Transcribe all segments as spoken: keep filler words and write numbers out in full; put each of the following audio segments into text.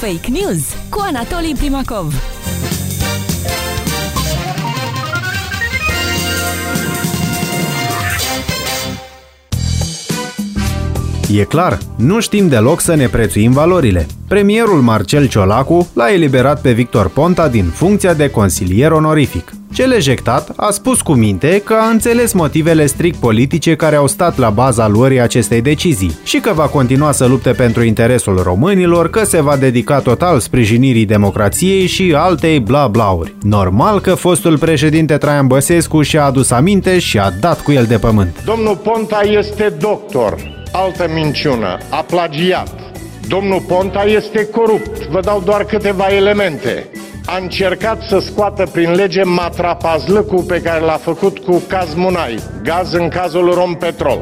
Fake News cu Anatolii Primakov. E clar, nu știm deloc să ne prețuim valorile. Premierul Marcel Ciolacu l-a eliberat pe Victor Ponta din funcția de consilier onorific. Cel ejectat a spus cu minte că a înțeles motivele strict politice care au stat la baza luării acestei decizii și că va continua să lupte pentru interesul românilor, că se va dedica total sprijinirii democrației și altei bla-blauri. Normal că fostul președinte Traian Băsescu și-a adus aminte și a dat cu el de pământ. Domnul Ponta este doctor. Altă minciună. A plagiat. Domnul Ponta este corupt. Vă dau doar câteva elemente. A încercat să scoată prin lege matrapazlăcul pe care l-a făcut cu Cazmunai, gaz în cazul Rompetrol.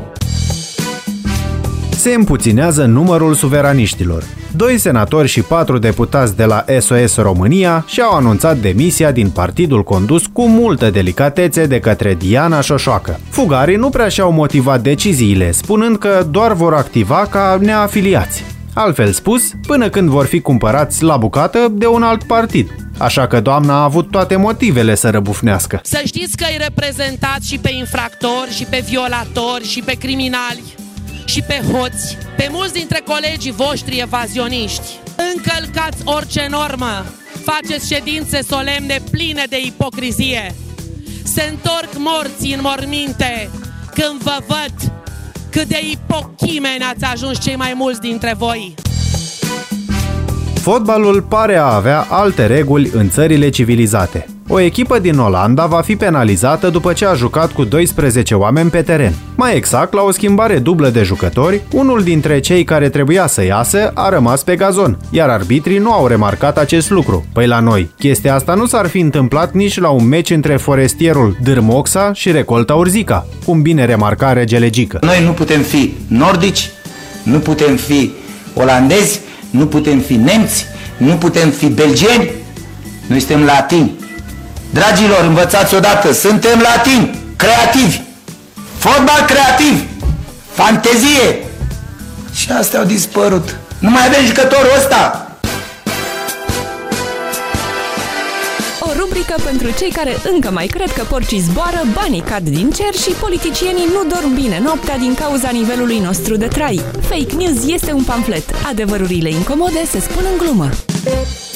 Se împuținează numărul suveraniștilor. Doi senatori și patru deputați de la S O S România și-au anunțat demisia din partidul condus cu multă delicatețe de către Diana Șoșoacă. Fugarii nu prea și-au motivat deciziile, spunând că doar vor activa ca neafiliați. Altfel spus, până când vor fi cumpărați la bucată de un alt partid. Așa că doamna a avut toate motivele să răbufnească. Să știți că îi reprezentați și pe infractori, și pe violatori, și pe criminali, și pe hoți, pe mulți dintre colegii voștri evazioniști. Încălcați orice normă, faceți ședințe solemne pline de ipocrizie. Se întorc morții în morminte când vă văd cât de ipochimeni ați ajuns cei mai mulți dintre voi. Fotbalul pare a avea alte reguli în țările civilizate. O echipă din Olanda va fi penalizată după ce a jucat cu doisprezece oameni pe teren. Mai exact, la o schimbare dublă de jucători, unul dintre cei care trebuia să iasă a rămas pe gazon, iar arbitrii nu au remarcat acest lucru. Păi la noi, chestia asta nu s-ar fi întâmplat nici la un meci între forestierul Dârmoxa și Recolta Urzica, cum bine remarca regele Gică. Noi nu putem fi nordici, nu putem fi olandezi, nu putem fi nemți, nu putem fi belgieni, noi suntem latini. Dragilor, învățați odată, suntem latini, creativi, fotbal creativ, fantezie. Și astea au dispărut. Nu mai avem jucătorul ăsta. O rubrică pentru cei care încă mai cred că porcii zboară, banii cad din cer și politicienii nu dorm bine noaptea din cauza nivelului nostru de trai. Fake News este un pamflet. Adevărurile incomode se spun în glumă.